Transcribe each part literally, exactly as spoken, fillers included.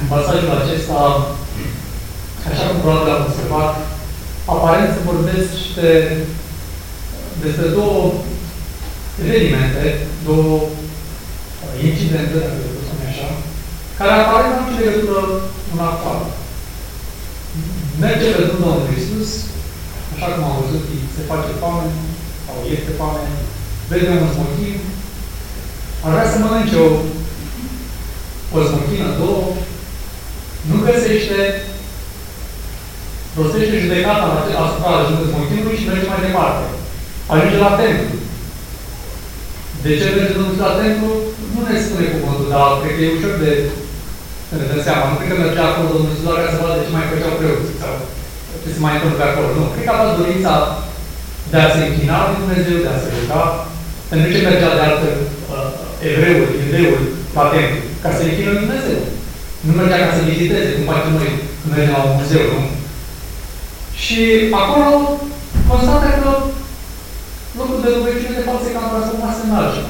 în pasajul acesta, așa cum probabil am observat, aparent se vorbește despre două evenimente, două incidente, dacă le spune așa, care aparent nu au nicio legătură una cu alta. Merge pe Domnul Domnul Iisus, așa cum am văzut, se face foame, sau este foame, vede un smochin, ar vrea să mănânce o, o smochină, două, nu găsește, rostește judecata asupra ajungului smochinului și merge mai departe. Ajunge la templu. De ce merge Domnul la templu? Nu ne spune cuvântul, dar cred că e ușor de să ne dăm seama. Nu cred că mergea acolo Domnul Iisus la ca să vadă de ce mai făceau preoții sau ce se mai întâmplă acolo. Nu. Cred că a fost dorința de a se închina lui Dumnezeu, de a se ruga. Pentru ce mergea de altă uh, evreul, iudeul, la templu? Ca să închină lui Dumnezeu. Nu mergea ca să viziteze, cum facem noi când mergem la un muzeu, nu? Și acolo constată că locul de rugăciune de fapt se cam transformase în altceva.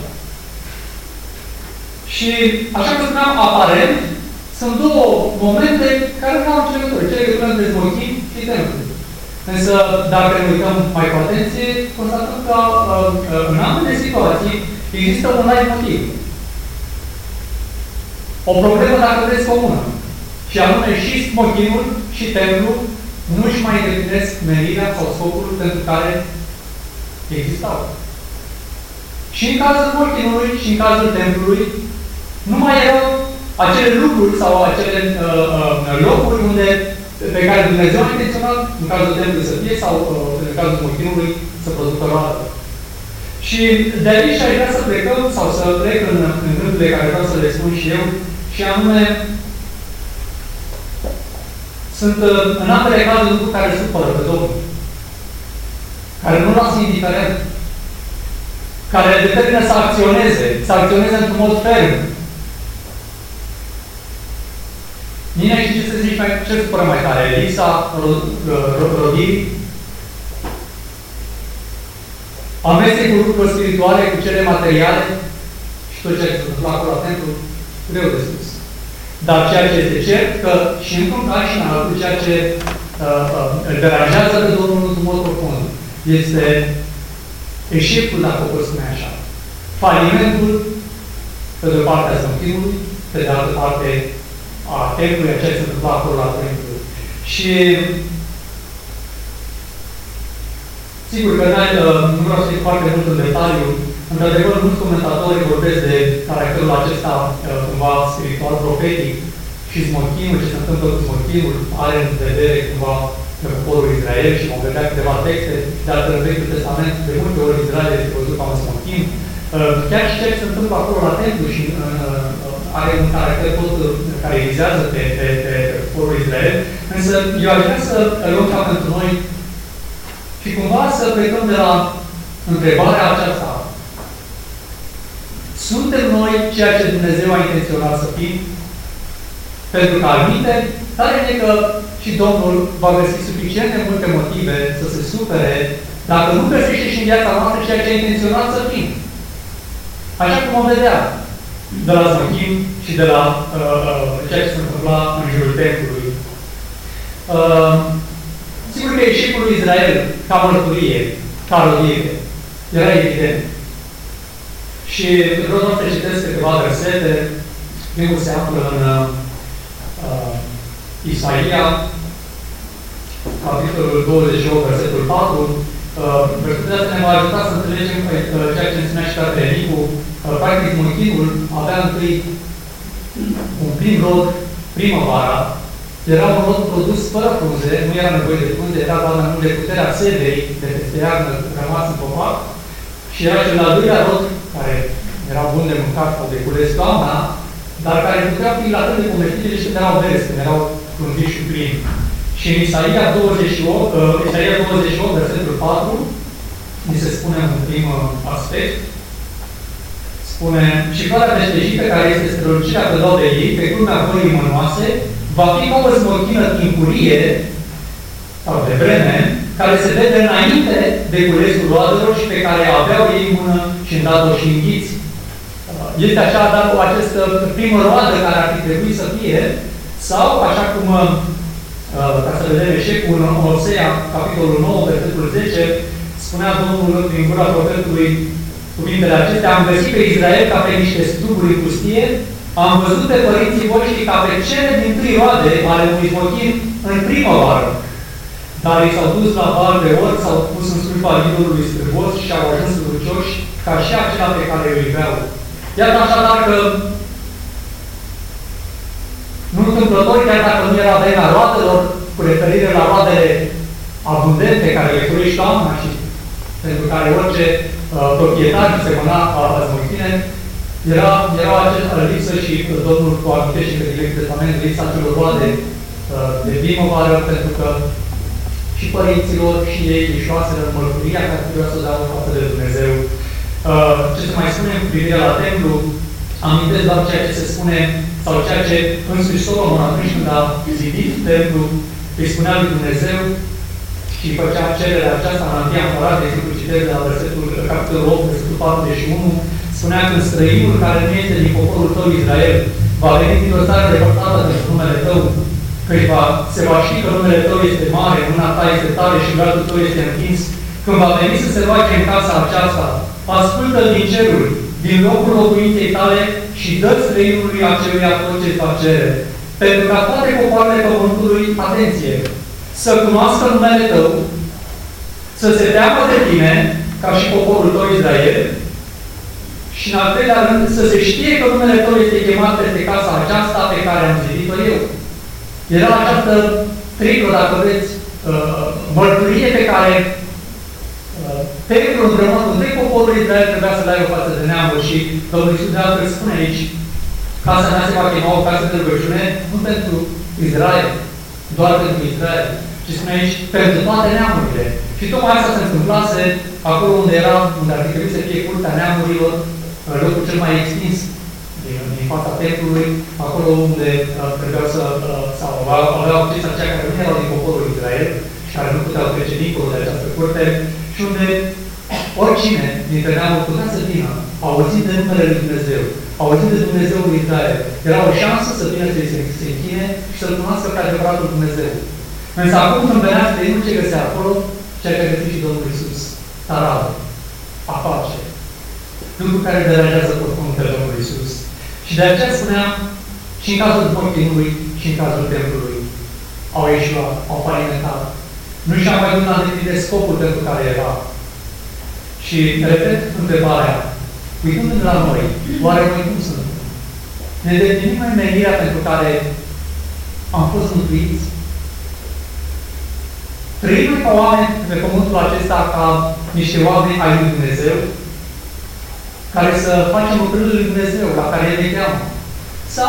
Și, așa cum spuneam, aparent, sunt două momente care nu au nicio legătură. Ce legătură între smochin și templu. Însă, dacă ne uităm mai cu atenție, constatăm că în ambele situații există un alt motiv. O problemă, dacă vreți, comună. Și anume și smochinul și templu nu își mai îndeplinesc menirea sau scopul pentru care existau. Și în cazul smochinului și în cazul templului nu mai erau acele lucruri sau acele uh, uh, locuri unde, pe care Dumnezeu a intenționat, în cazul templului să fie sau uh, în cazul smochinului să producă roadă. Și de aici aș vrea să plecăm sau să plec în, în gândurile care vreau să le spun și eu, și anume sunt uh, în ambele cazuri lucruri care supără pe Domnul, care nu lasă indiferent, care determină să acționeze, să acționeze într-un mod ferm. Nina, știi ce să zici mai, ce supără mai tare? Lipsa rodirii? Amestecul lucrurilor spirituale cu cele materiale și tot ceea ce se întâmplă acolo la templu, greu de spus. Dar ceea ce este cert, că și într-un caz și în altul, ceea ce uh, uh, îl deranjează pe Domnul într-un mod profund, este eșecul, dacă o pot spune așa. Falimentul, pe de o parte a smochinului, pe de altă parte a templului, a ceea ce se întâmplă acolo la templu. Și sigur că nu vreau să fiu foarte mult în detaliu. Într-adevăr, mulți comentatori vorbesc de caracterul acesta cumva spiritual, profetic și smochinul, ce se întâmplă cu smochinul, are în vedere cumva pe poporul Israel și vom vedea câteva texte, de altfel în Vechiul Testament, de multe ori Israel este văzut ca un smochin. Chiar și ceea ce se întâmplă acolo la templu și are un caracter tot care vizează pe, pe, pe poporul Israel, însă eu aș vrea să luăm ca pentru noi și cumva să plecăm de la întrebarea aceasta. Suntem noi ceea ce Dumnezeu a intenționat să fim? Pentru că admite, tare e că și Domnul va găsi suficient de multe motive să se supere dacă nu găsește și în viața noastră ceea ce a intenționat să fim. Așa cum o vedea de la smochin și de la uh, uh, ceea ce se întâmpla în jurul templului. Uh, sigur că eșecul lui Israel ca mărturie, ca rodire, era evident. Și vreau doar să citesc câteva versete. Primul se află în uh, Isaia, capitolul douăzeci și opt, versetul patru. Uh, versetul acesta ne va ajuta să înțelegem uh, ceea ce ne spunea și fratele Nicu. Uh, practic, smochinul avea întâi un prim rod, primăvara. Era un rod produs fără frunze, nu era nevoie de frunze, era doar mai mult de puterea severii de peste iarnă rămas în popac. Și era cel al doilea rod, care era bun de mâncat sau de cules toamna, dar care putea fi la fel de comestibile și când erau verzi, când erau frunziși și plini. Și în Isaia douăzeci și opt, uh, Isaia douăzeci și opt, versetul patru, ni se spune un prim aspect, spune, și floarea meștejită, care este strălucirea pe de ei, pe culmea vării mănoase, va fi ca o smochină timpurie, sau de vreme, care se vede înainte de culesul roadelor și pe care aveau ei mână și îndată și înghiți. Este așa, dar cu această primă roadă care ar fi trebuit să fie, Sau, așa cum, ca să vedem eșecul, în Osea, capitolul nouă, versetul zece, spunea Domnul prin gura profetului cuvintele acestea: am găsit pe Israel ca pe niște struguri în pustie, am văzut pe părinții voștri ca pe cele din tâi roade ale unui smochin în primăvară. Dar ei s-au dus la val de ori, s-au pus în slujba idolului strâmbos și au ajuns rucioși ca și acela pe care îl iubeau. Iată așadar că nu întâmplător, chiar dacă nu era vremea roadelor, cu referire la roadele abundente care le curești toamna și pentru care orice uh, proprietar semăna uh, zmochine, era, era această lipsă și uh, Domnul o amintește că din Vechiul Testament lipsa celor roade uh, de primăvară, pentru că și părinților și ei își luaseră în mărturia care trebuia să o dea o față de Dumnezeu. Uh, ce se mai spune cu privire la templu, amintesc doar ceea ce se spune, sau ceea ce însuși Solomon atunci când a zidit templu, îi spunea lui Dumnezeu și făcea cererea aceasta în Antia Împărat, de exemplu, citez de la versetul capitolul opt, versetul patruzeci și unu, spunea că străinul care nu este din poporul tău Israel va veni din o țară depărtată pentru numele tău, căci va, se va ști că numele tău este mare, mâna ta este tare și brațul tău este întins. Când va veni să se roage în casa aceasta, ascultă-l din ceruri, din locul locuinței tale și dă străinului aceluia tot ce-ți va cere. Pentru ca toate popoarele pământului, atenție, să cunoască numele tău, să se teamă de tine, ca și poporul tău Israel, și în al treilea rând, să se știe că numele tău este chemat peste casa aceasta pe care am zidit-o eu. Era această triplă, dacă vreți, uh, mărturie pe care uh, templul împreună întreg poporul Israel trebuia să dea o față de neamuri și Domnul Iisus de altfel spune aici: casa mea se va chema o casă de rugăciune, nu pentru Israel, doar pentru Israel, ci spune aici pentru toate neamurile. Și tocmai asta se întâmplase acolo unde era, unde ar fi trebuit să fie cultea neamurilor, locul cel mai extins din, din fața templului, acolo unde uh, trebuiau să, uh, sau aveau acces aceia care nu erau din poporul Israel și care nu puteau trece dincolo de această curte, și unde oricine dintre neamuri putea să vină, auzind de numele lui Dumnezeu, auzind de Dumnezeul lui Israel. Era o șansă să vină să se, se închine și să-L cunoască pe adevăratul Dumnezeu. Însă acum când venea să nu ce găsea acolo, ceea ce a găsit și Domnul Iisus: taradă, afaceri, lucruri care deranjează profund pe Domnul Iisus. Și de aceea spuneam, și în cazul smochinului, și în cazul templului, au ieșuat, au falimentat. Nu și-au mai dus la îndeplinire scopul pentru care era. Și repet întrebarea, uitându-ne la noi, oare noi cum suntem? Ne îndeplinim mai menirea pentru care am fost mântuiți? Trăim ca oameni pe pământul acesta ca niște oameni ai lui Dumnezeu, care să facem lucrurile lui Dumnezeu, la care El ne cheamă? Sau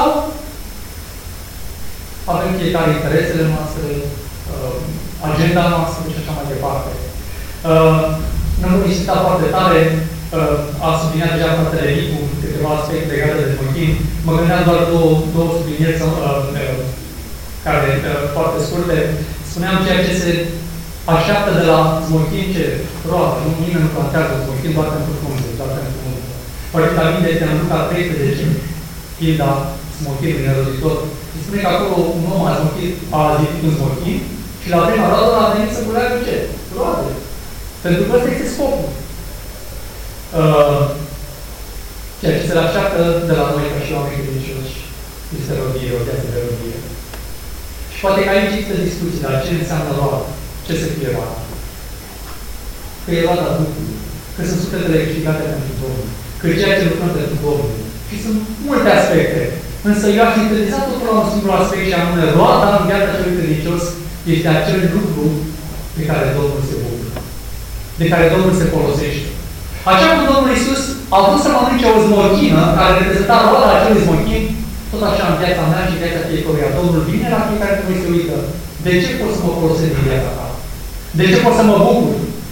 avem fiecare interesele noastre, agenda noastră și așa mai departe? Nu am insistat foarte tare, a subliniat deja fratele Nicu câteva aspecte legate de smochin. Mă gândeam doar două, două sublinieri care, foarte scurte. Spuneam ceea ce se așteaptă de la smochin, ce roadă. Nu, nimeni nu plantează smochin doar pentru frunze, doar pentru muncă. Poate aminte este în Luca treisprezece, pilda smochinului nerozitor. Se spune că acolo un om a, smochin, a zidit un smochin și la prima roadă a venit să culeagă ce? Roade. Pentru că ăsta este scopul. Uh, ceea ce se așteaptă de la noi ca și oameni credincioși este robie, o viață de robie. Și poate că aici există discuții, dar ce înseamnă roadă? Ce să fie roadă? Că e roada Duhului, că sunt sufletele câștigate pentru Domnul, că e ceea ce lucrăm pentru Domnul. Și sunt multe aspecte. Însă eu aș sintetiza totul la un singur aspect, și anume, roada în viața celui credincios este acel lucru pe care Domnul se bucură, de care Domnul se folosește. Așa cum Domnul Iisus a vrut să mănânce o smochină care reprezenta roada acelui smochin, tot așa în viața mea și în viața fiecăruia. Domnul vine la fiecare care noi se uită. De ce pot să mă folosesc din viața ta? De ce pot să mă bucur?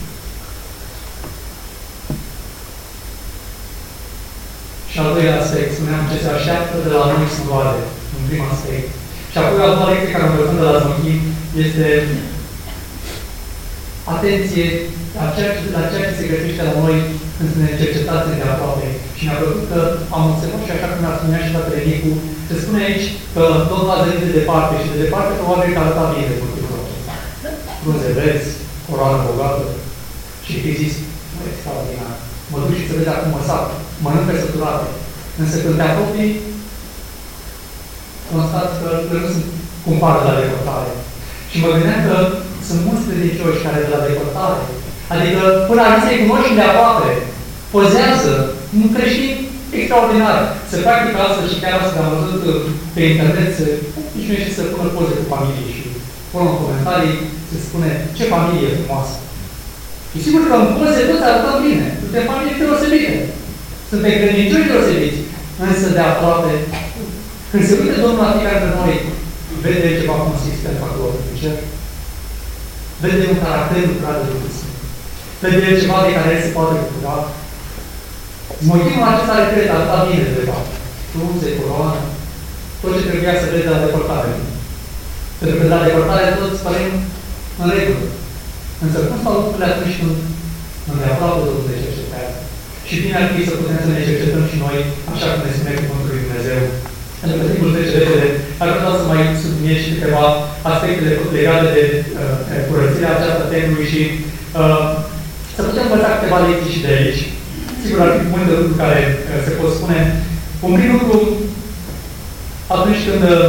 Și al doilea aspect, spuneam ce se așteaptă de la noi sunt roade, în primul aspect. Și apoi a doua lecție care învățăm de la smochin este atenție la ceea, ce, la ceea ce se găsește la noi când ne cercetați de aproape. Și mi-a plăcut că am observat și așa cum a spunea și la Trenicu, se spune aici că Domnul a venit de departe și de departe probabil că arăta bine de motivul acesta. Frunze verzi, coroană bogată și că zis, nu e extraordinar. Mă duc și să vezi acum mă sac, mănânc pe săturate. Însă când te apropii, constați că nu sunt cumva de la depărtare. Și mă gândeam că sunt mulți credincioși care de la depărtare, adică până aici să-i cunoști de aproape, pozează, un creștin extraordinar. Se practică astfel și chiar astăzi am văzut pe internet, să, nici nu și să pună poze cu familie și până în comentarii se spune ce familie frumoasă. Și sigur că în poze toți arătăm bine. Suntem familie deosebite. Suntem credincioși deosebiți. Însă de aproape, când se uită Domnul la fiecare dintre noi, vede ceva consistent acolo în cer. Vede un caracter lucrat de Duhul Sfânt. Vede ceva de care el se poate bucura. Motivul acesta are cred atâta bine de fapt. Frunze, coroană, tot ce trebuia să vede la depărtare. Pentru că de la depărtare toți părem în regulă. Însă cum stau lucrurile atunci când îndeaproape Domnul ne cercetează? Și bine ar fi să putem să ne cercetăm și noi, așa cum ne spune Cuvântul lui Dumnezeu. Pentru că timpul trece repede, ar putea să mai subliniez și câteva aspecte legate de uh, curățirea aceasta templului și uh, să putem învăța câteva lecții și de aici. Sigur, ar fi multe lucruri care uh, se pot spune. Un prim lucru, atunci când uh,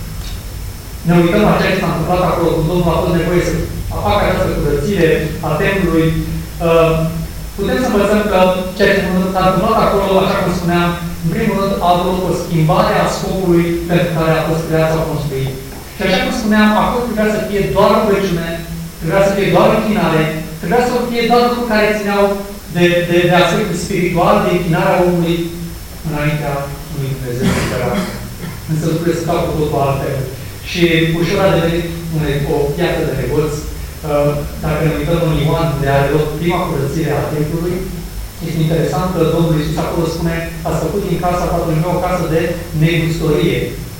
ne uităm la ceea ce s-a întâmplat acolo, când Domnul a fost nevoie să facă această curățire a templului, uh, putem să învățăm că ceea ce s-a întâmplat acolo, așa cum spuneam, în primul rând, a avut o schimbare a scopului pentru care a fost creat sau construit. Și așa cum spuneam, acolo trebuia să fie doar rugăciune, trebuia să fie doar închinare, trebuia să fie doar lucruri care țineau de, de, de aspectul spiritual, de închinarea omului înaintea lui Dumnezeu. Însă lucrurile se fac cu totul altfel. Și ușor a devenit o piață de negoți. Dacă ne uităm în Ioan, de are loc prima curățire a templului, este interesant că Domnul Iisus acolo spune, ați făcut din casa Tatălui meu o casă de negustorie.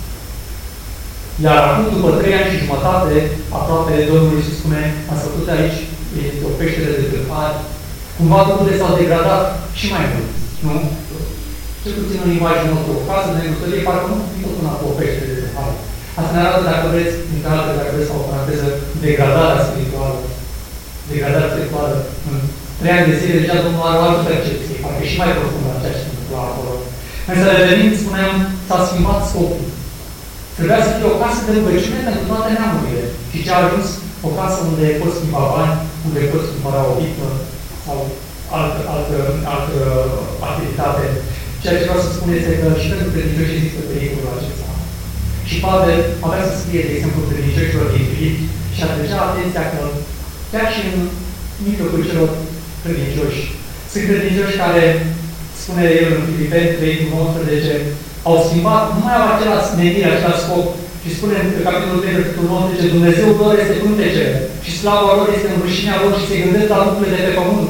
Iar acum, după trei ani și jumătate, aproape Domnul Iisus spune, ați făcut aici, este o peștere de tâlhari. Cumva lucrurile s-au degradat și mai mult, nu? Cel puțin în limbajul nostru, o casă de negustorie, parcă nu fi tot una cu o peștere de tâlhari. Asta ne arată, dacă vreți, între altele, dacă vreți, sau o paranteză, degradarea spirituală. Degradarea spirituală. În trei ani de zile, deja Domnul are o altă percepție, parcă e și mai profundă la ceea ce se întâmplă acolo. Însă, revenind, spuneam, s-a schimbat scopul. Trebuia să fie o casă de rugăciune pentru toate neamurile. Și ce a ajuns? O casă unde poți schimba bani, unde poți cumpăra o vită sau altă, altă, altă activitate. Ceea ce vreau să spun este că și pentru credincioși există pericolul acesta. Și Pavel avea să scrie, de exemplu, credincioșilor din Filipi și atragea atenția că chiar și în mijlocul celor credincioși. Sunt credincioși care, spune el în Filipeni trei nouăsprezece, au schimbat, nu mai au același menire, același scop. Și spune în capitolul trei, versetul nouăsprezece, Dumnezeu lor este pântece și slava lor este în rușinea lor și se gândesc la lucrurile de pe pământ.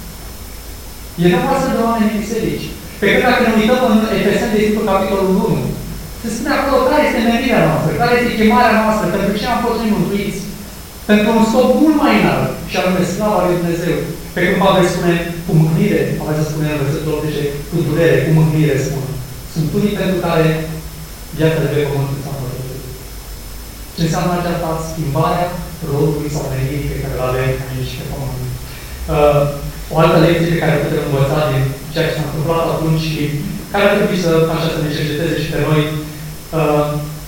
Erau astfel de oameni în biserici. Pe când dacă ne uităm în Efeseni, de exemplu, capitolul unu, se spune acolo care este menirea noastră, care este chemarea noastră, pentru ce am fost noi mântuiți. Pentru un scop mult mai înalt, și anume slava lui Dumnezeu. Pe când Pavel spune, cu mâhnire, aveți să spune în versetul optsprezece, cu durere, cu mâhnire spune. Sunt unii pentru care viața de pe pământ înseamnă totul. Ce înseamnă aceasta? Schimbarea rolului sau menirii pe care îl avem aici pe pământ. Uh, o altă lecție pe care putem învăța din ceea ce s-a întâmplat atunci și care ar trebui să, așa, să ne cerceteze și pe noi, uh,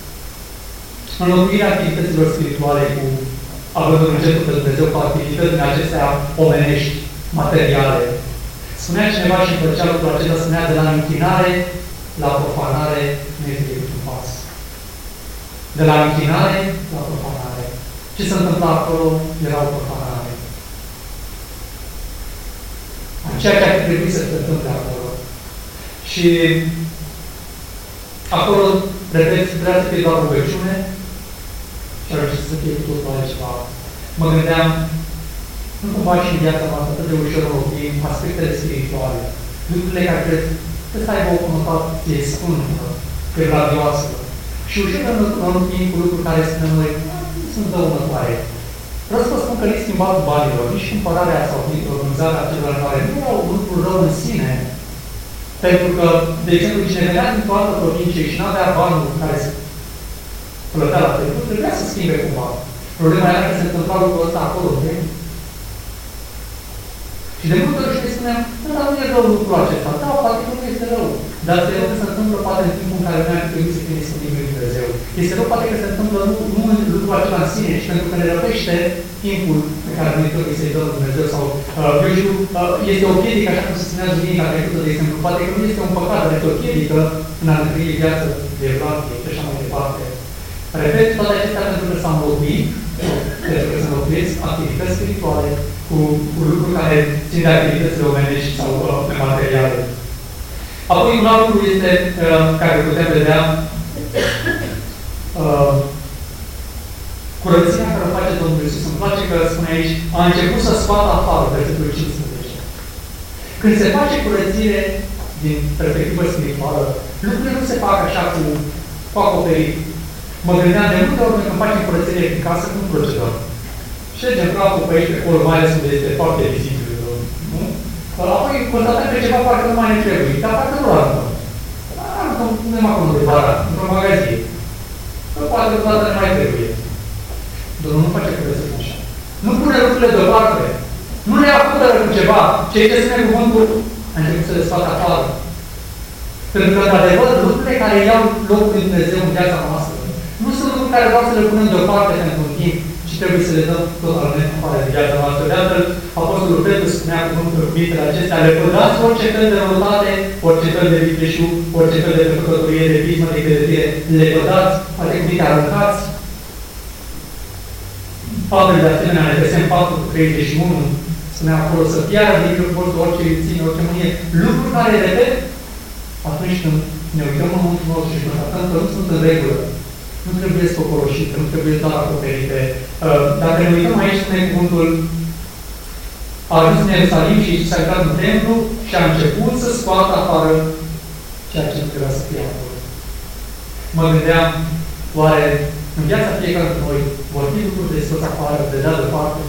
înlocuirea activităților spirituale cu având un încetul pe Dumnezeu cu activități din acestea omenești, materiale. Spunea cineva și împărcea lucrul acesta, spunea de la închinare la profanare nu este decât un pas. De la închinare la profanare. Ce se întâmpla acolo era o profanare. Ceea ce ar trebui să se întâmple acolo. Și acolo, repet, trebuia să fie doar rugăciune și ar trebui să fie cu totul altceva. Mă gândeam, nu cumva și în viața noastră atât de ușor înlocuim aspectele spirituale, lucrurile care cred că să aibă o conotație sfântă, gradioasă. Și ușor înlocuim cu lucruri care spunem noi, sunt dăunătoare. Vreau să vă spun că nici schimbatul banilor, nici cumpărarea sau vânzarea acelor care nu erau un lucru rău în sine. Pentru că, de exemplu, cine venea dintr-o altă provincie și nu avea banul care se plătea la trecut, trebuia să schimbe cumva. Problema era că se întâmpla lucrul ăsta acolo, de? Și de multe ori și spuneam, nu, dar nu e rău lucrul acesta. Da, poate că nu este rău. Dar este rău că se întâmplă poate în timpul în care noi ar trebui să fim disponibil lui Dumnezeu. Este rău poate că se întâmplă nu, nu în lucrul acela în sine, ci pentru că ne răpește timpul pe care noi trebuie să-i dăm lui Dumnezeu. Sau, uh, eu știu, uh, este o piedică, așa cum se spunea duminica trecută, de exemplu. Poate că nu este un păcat, dar este o piedică în a ne trăi viață de evlavie și așa mai departe. Repet, toate acestea pentru că s-au înlocuit, pentru că se înlocuiesc activități spirituale cu, cu lucruri care țin de activitățile omenești sau uh, materiale. Apoi, un alt lucru este, uh, care putem vedea, uh, curățenia care o face Domnul Iisus. Îmi place că spune aici, a început să scoată afară, versetul cincisprezece. Când se face curățire din perspectivă spirituală, lucrurile nu se fac așa cu, cu acoperit. Mă gândeam de multe ori când facem curățenie în casă, cum procedăm? Ștergem praful pe aici, pe acolo, mai ales unde este foarte vizibil, nu? Apoi constatăm că ceva parcă nu mai ne trebuie, dar parcă nu arătăm. Arătăm undeva acolo de barat, într-o magazie. Că poate odată ne mai trebuie. Domnul nu face curățenie așa. Nu pune lucrurile deoparte. Nu le acoperă cu ceva. Ce este spune cuvântul, a început să le scoată afară. Pentru că, într-adevăr, lucrurile care iau locul lui Dumnezeu în viața noastră, nu sunt lucruri care vreau să le punem deoparte pentru un timp, ci trebuie să le dăm totalmente afară de viața noastră. De altfel, Apostolul Petru spunea cuvântul cuvintele acestea, lepădați orice fel de răutate, orice fel de vicleșug, orice fel de păcătorie, de pismă, de credetire, lepădați, alte cuvinte, aruncați. Pavel, de asemenea, ne găsim patru treizeci și unu, spunea acolo, să piară din lucrul orice ține, orice mânie, lucruri care, repet, atunci când ne uităm în mântul nostru și constatăm că nu sunt în regulă, nu trebuie scocoroșite, nu trebuie doar acoperite. Dacă ne uităm aici, spune cuvântul, a ajuns în Ierusalim și s-a intrat în templu și a început să scoată afară ceea ce nu trebuia să fie acolo. Mă gândeam, oare în viața fiecare dintre noi vor fi lucruri de scos afară, de dat deoparte?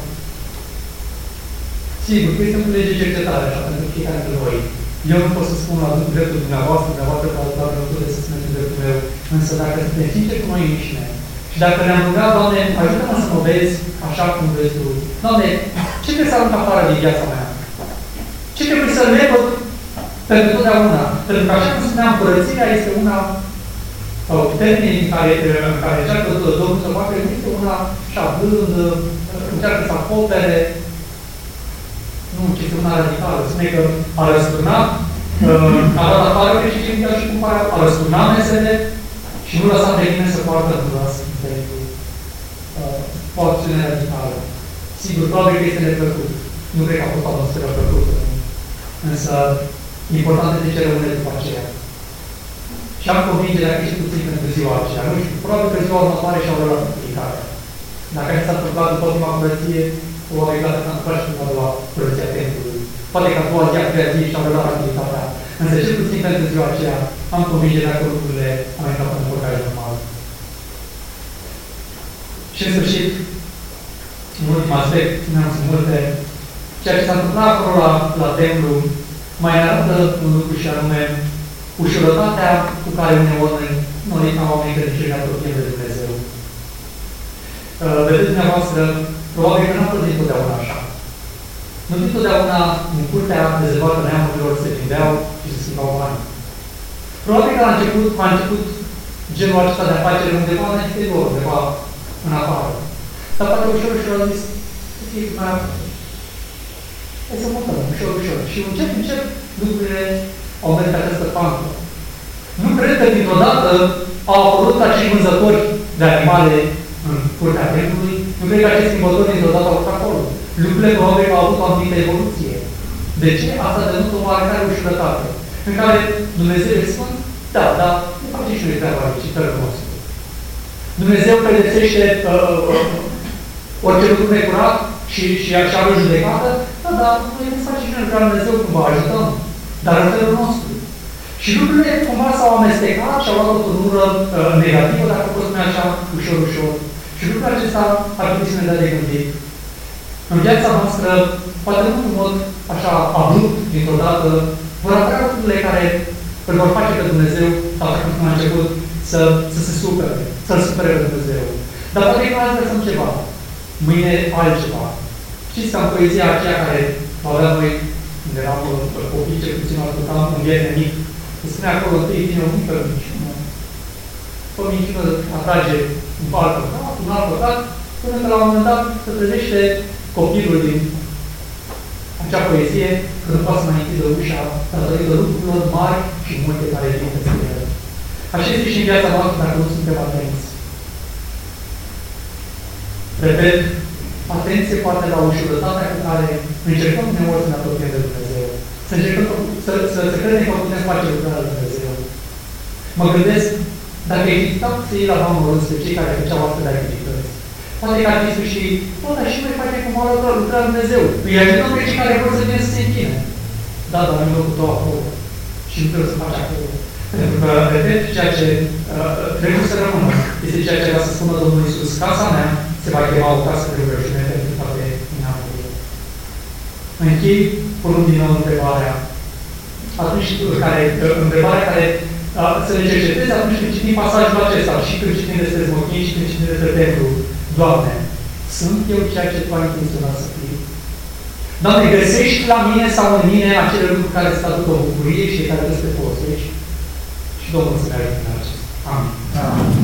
Sigur, că este un lege cercetare așa pentru fiecare dintre noi. Eu nu pot să spun la dreptul dumneavoastră, dumneavoastră ca doar nu puteți să spuneți dreptul meu, însă dacă suntem sinceri cu noi înșine și dacă ne-am rugat, Doamne, ajută-mă să mă vezi așa cum vrei Tu. Doamne, ce trebuie să arunc afară din viața mea? Ce trebuie să lepăd pentru totdeauna? Pentru că așa cum spuneam, curățirea este una, sau termenii în care, în care încearcă Domnul să facă, este una așa blândă, încearcă să acopere. Nu, ci este una radicală. Spune că a răsturnat, a dat afară pe și cei și cumpărat, a răsturnat mesele și nu lăsa pe nimeni să poartă în glas pentru o acțiune radicală. Sigur, probabil că este neplăcut. Nu cred că a fost o atmosferă plăcută. Însă, important este ce rămâne după aceea. Și am convingerea că și puțin pentru ziua aceea. Nu știu, probabil că ziua următoare și-au luat implicarea. Dacă s-a întâmplat după ultima curăție, probabil că s-a întâmplat și după a doua curăție a templului. Poate că a doua zi, a treia zi și-au luat activitatea. Însă, cel puțin pentru ziua aceea, am convingerea că lucrurile au intrat în oricare normal. Și în sfârșit, în ultim aspect, spuneam sunt multe, ceea ce s-a întâmplat acolo la, la templu, mai arată un lucru și anume ușurătatea cu care uneori noi, ca oameni credincioși, ne apropiem de Dumnezeu. Uh, vedeți dumneavoastră, probabil că n-a fost dintotdeauna așa. Nu dintotdeauna în curtea rezervată neamurilor se vindeau și se schimbau bani. Probabil că la început, a început genul acesta de afaceri undeva în exterior, undeva în afară. Dar poate ușor, ușor au zis, să fie mai afară. Hai să mutăm, ușor, ușor. Și încet, încet, lucrurile au mers pe această pantă. Nu cred că dintr-o dată au apărut acei vânzători de animale în curtea templului. Nu cred că acești schimbători dintr-o dată au fost acolo. Lucrurile probabil au avut o anumită evoluție. De ce? Asta a denunță o oarecare ușurătate. În care Dumnezeu îi spune, da, dar nu face și noi treaba aici, felul nostru. Dumnezeu pedepsește uh, uh, orice lucru necurat și, și așa are o judecată, da, dar noi nu facem și noi vreau Dumnezeu cumva ajutăm, dar în felul nostru. Și lucrurile cumva s-au amestecat și au luat o turnură uh, negativă, dacă pot spune așa, ușor, ușor. Și lucrul acesta ar trebui să ne dea de gândit În viața noastră, poate nu în mod așa abrupt, dintr-o dată, vor apărea lucrurile care îl vor face pe Dumnezeu, atunci când a început să, să se supere, să-L supere pe Dumnezeu. Dar poate că azi lăsăm ceva, mâine altceva. Știți că în poezia aceea care aveam noi, când eram copii, ce puțin ascultam un vierne mic, se spune acolo, întâi vine o mică minciună. O minciună atrage un alt păcat, un alt păcat, până că la un moment dat se trezește copilul din acea poezie, că nu poate să mai închidă ușa datorită lucrurilor mari și multe care vin peste el. Așa este și în viața noastră dacă nu suntem atenți. Repet, atenție poate la ușurătatea cu care încercăm uneori să ne apropiem de Dumnezeu. Să încercăm să, să, să credem că putem face lucrarea lui Dumnezeu. Mă gândesc, dacă existau să iei la banul rând pe cei care făceau astfel de activități, poate că ar fi spus și tot așa și noi facem cum a lucrat lucrarea lui Dumnezeu. Îi ajutăm pe cei care vor să vină să se închine. Da, dar nu cu tău acolo. Și nu trebuie să faci acolo. Pentru că, repet, ceea ce uh, trebuie să rămână este ceea ce va să spună Domnul Iisus. Casa mea se va chema o casă de rugăciune pentru toate neamurile. Închei, punând din nou întrebarea. Atunci, care, întrebarea care uh, să le cercetezi atunci când citim pasajul acesta și când citim despre smochin și când citim despre templu. Doamne, sunt eu ceea ce Tu ai intenționat să fiu? Doamne, găsești la mine sau în mine acele lucruri care îți aduc o bucurie și care trebuie să te folosești? Și Domnul să ne ajute în acesta. Amin. Amin.